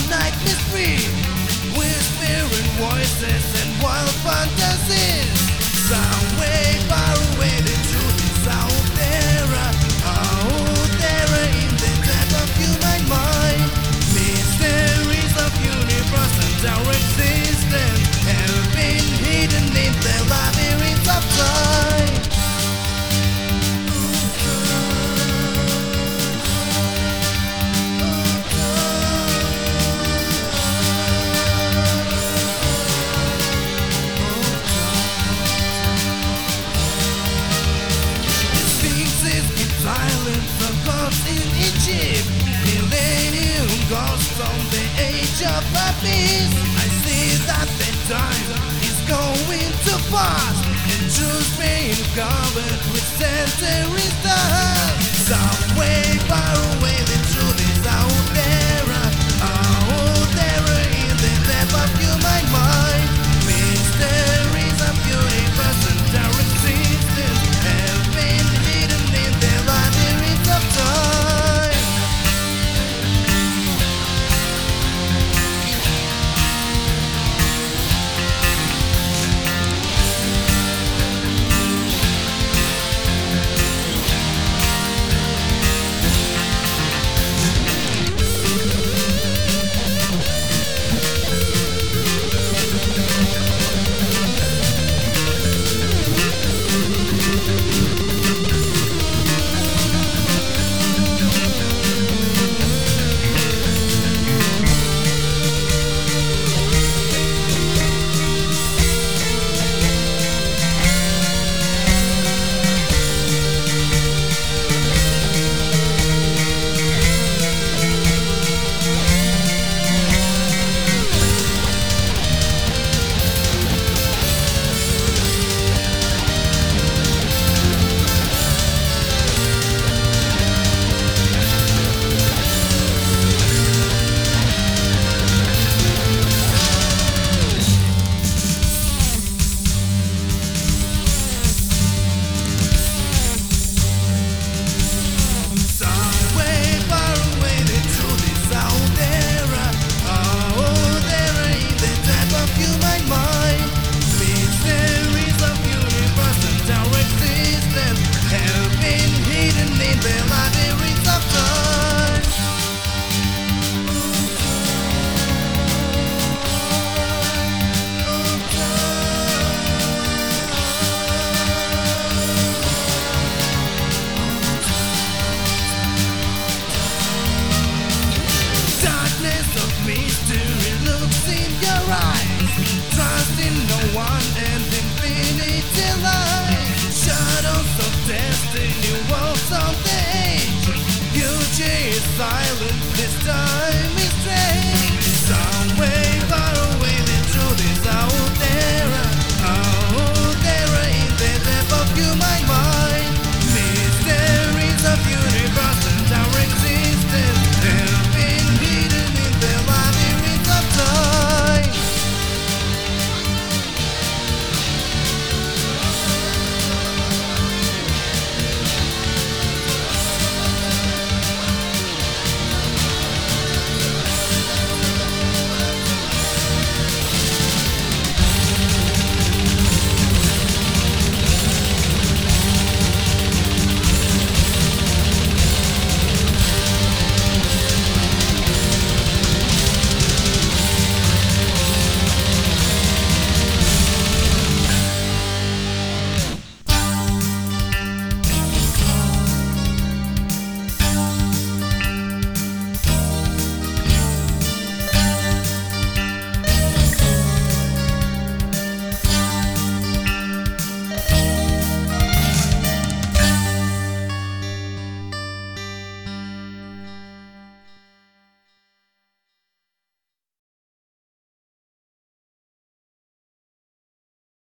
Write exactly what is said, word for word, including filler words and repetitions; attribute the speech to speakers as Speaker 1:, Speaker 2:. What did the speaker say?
Speaker 1: night mystery, whispering voices and wild fantasies. Somewhere far away the truth is out there, out there in the depth of human mind. Mysteries of universe and our existence have been hidden in the labyrinth of time. Silence of gods in Egypt, millennium ghosts on the age of abyss. I see that the time is going too fast, and truth being covered with centuries dust. Somewhere far away the